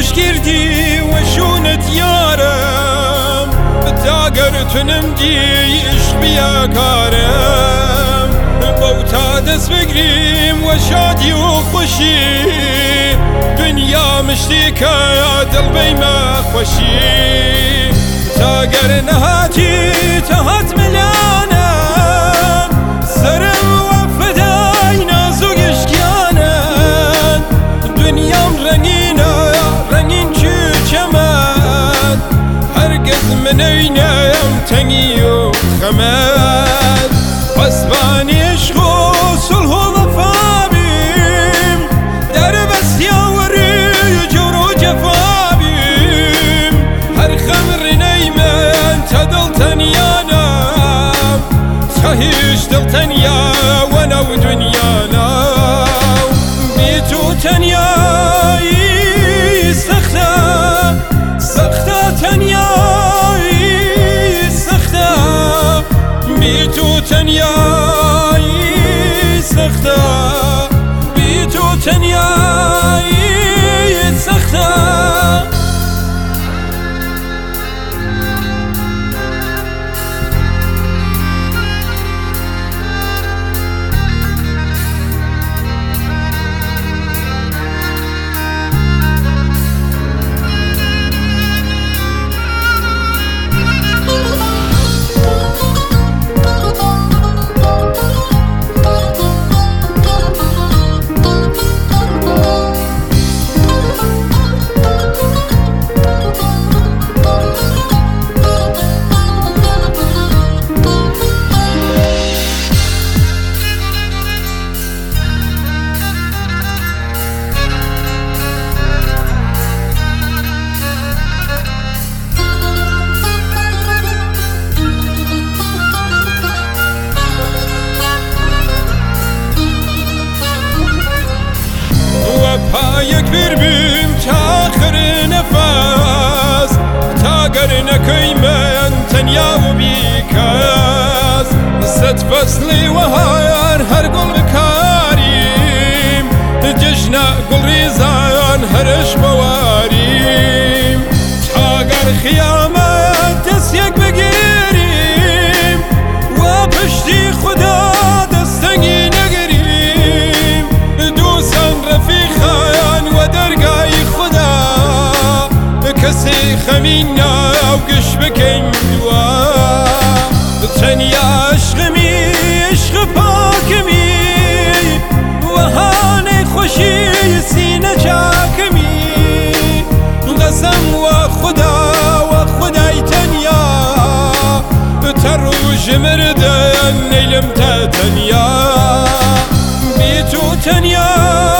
گردی و شونت یارم تاگر تونم دی عشق بیاکارم بوتا دست بگریم و شادی و خوشی دنیا مشتی که دل بیما خوشی تاگر نهاتی تهات ملانم سرم و فدای نازو گشکیانم دنیام رنگین چو چمن هرگز منینم تنگی و خمد پسبانی عشق و صلح و وفا بیم در بسیا و روی جور و جفا بیم هر خمر نیمن تا دل تنیانم تا هیچ دل تنیا و نو دنیانم بی تو تنیایی سخته تنیایی سخته بی تو تنیایی سخته بی تو تنیایی سخته پایک بربیم تا آخر نفس تاگر نکی من تنیا و بیکس ست فصلی و هر گل بکاریم جشن گل ریزان هرش بواریم تاگر خیامت دست یک بگیریم و پشتی خدا دستنگی نگیریم دوستان رفیقان و درگاه خدا کسی خمینا و گش بکن دوا تنیا عشقمی عشق پاکمی و هانه خوشی سینه چاکمی قسم و خدای تنیا تروج مردن نیلم تا تنیا بی تو تنیا